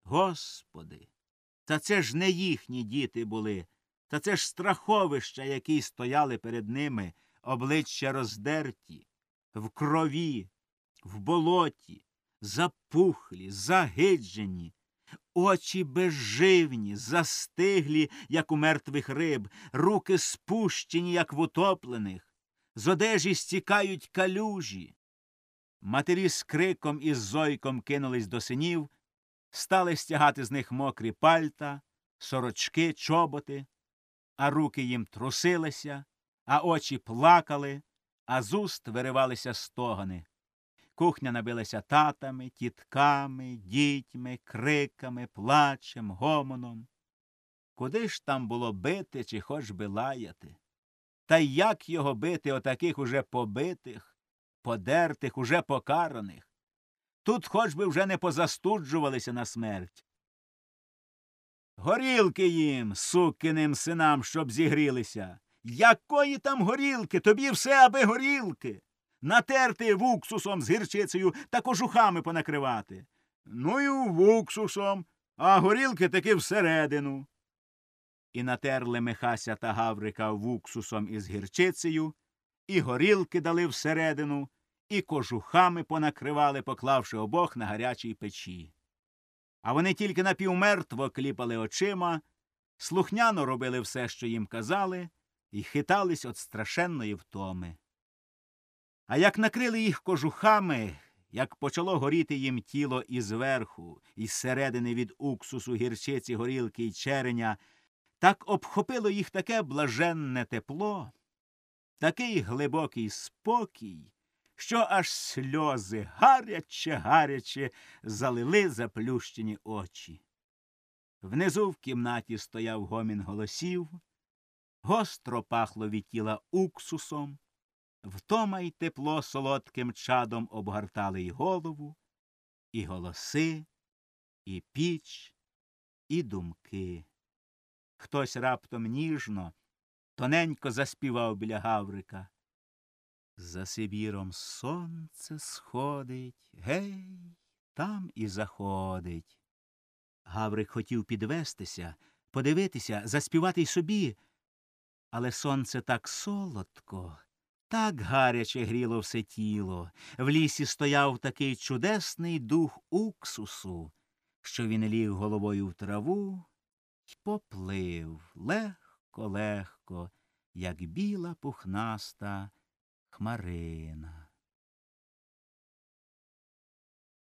Господи, та це ж не їхні діти були, та це ж страховища, які стояли перед ними, обличчя роздерті, в крові, в болоті, запухлі, загиджені, очі безживні, застиглі, як у мертвих риб, руки спущені, як в утоплених, з одежі стікають калюжі. Матері з криком і з зойком кинулись до синів, стали стягати з них мокрі пальта, сорочки, чоботи, а руки їм трусилися, а очі плакали, а з уст виривалися стогони. Кухня набилася татами, тітками, дітьми, криками, плачем, гомоном. Куди ж там було бити чи хоч би лаяти? Та як його бити отаких уже побитих, подертих, уже покараних? Тут хоч би вже не позастуджувалися на смерть. Горілки їм, сукиним синам, щоб зігрілися. Якої там горілки? Тобі все аби горілки. Натерти вуксусом з гірчицею та кожухами понакривати. Ну й вуксусом, а горілки таки всередину. І натерли Михася та Гаврика вуксусом із гірчицею, і горілки дали всередину, і кожухами понакривали, поклавши обох на гарячій печі. А вони тільки напівмертво кліпали очима, слухняно робили все, що їм казали, і хитались від страшенної втоми. А як накрили їх кожухами, як почало горіти їм тіло і зверху, і зсередини від уксусу, гірчиці, горілки й череня, так обхопило їх таке блаженне тепло, такий глибокий спокій, що аж сльози гаряче залили заплющені очі. Внизу в кімнаті стояв гомін голосів, гостро пахло від тіла уксусом, втома й тепло солодким чадом обгортали й голову, і голоси, і піч, і думки. Хтось раптом ніжно, тоненько заспівав біля Гаврика. За Сибіром сонце сходить, гей, там і заходить. Гаврик хотів підвестися, подивитися, заспівати й собі, але сонце так солодко, так гаряче гріло все тіло, в лісі стояв такий чудесний дух уксусу, що він ліг головою в траву й поплив легко, як біла пухнаста хмарина.